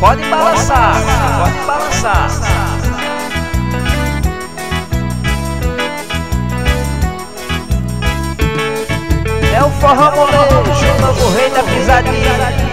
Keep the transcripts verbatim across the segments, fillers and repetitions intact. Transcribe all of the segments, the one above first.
pode balançar, pode balançar. É o forró molejo, o novo rei da pisadinha.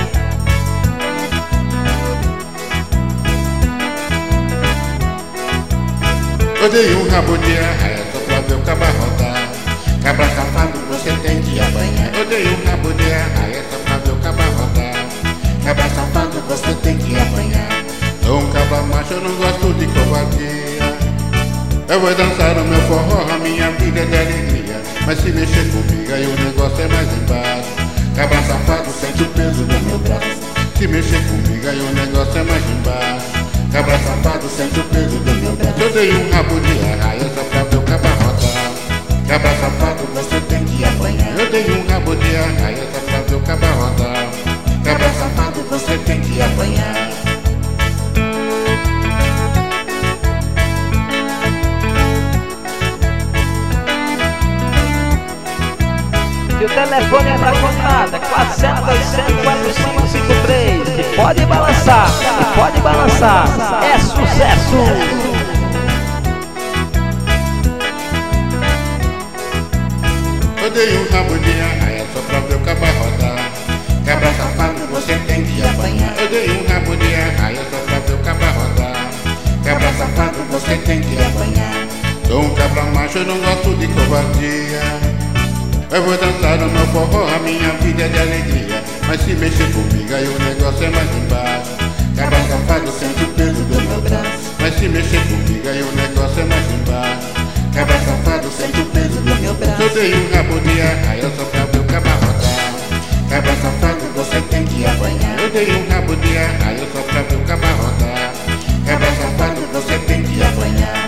Eu dei um rabo de arraia só pra ver o cabra rodar. Cabra safado, você tem que apanhar. Eu dei um rabo de arraia só pra ver o cabra rodar. Cabra safado, você tem que apanhar. Sou um cabra macho, eu não gosto de covardia. Eu vou dançar o meu forró, a minha vida é de alegria. Mas se mexer comigo, aí o negócio é mais embaixo. Cabra safado, sente o peso do meu braço. Se mexer comigo, aí o negócio é mais embaixo. Cabra safado, sente o peso do meu braço. Eu dei um rabo de arraia só pra ver o cabra rodar. Cabra safado, você tem que apanhar. Eu dei um rabo de arraia só pra ver o cabra rodar. Cabra safado, você tem que apanhar. E o telefone é pra contada, quatro zero dois zero quatro cinco cinco três. Que pode balançar, que pode balançar, é sucesso! Eu dei um rabo de arraia só pra ver o cabra rodar. Cabra safado, você tem que apanhar. Eu dei um rabo de arraia só pra ver o cabra rodar. Cabra safado, você tem que apanhar. Sou um cabra macho, eu não gosto de covardia. Eu vou dançar no meu forró, a minha vida é de alegria. Mas se mexer comigo, aí o negócio é mais embaixo. Cabra safado, sente o peso do meu braço. Mas se mexer comigo, aí o negócio é mais embaixo. Cabra safado, sente o peso do meu braço. Eu dei um rabo de arraia só pra ver o cabra rodar. Cabra safado, você tem que apanhar. Eu dei um rabo de arraia só pra ver o cabra rodar. Cabra safado, você tem que apanhar.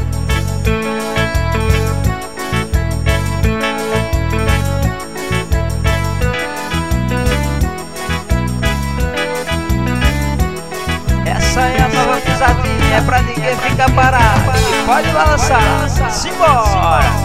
Essa é a nova pisadinha, é pra ninguém ficar parado. E pode balançar, simbora!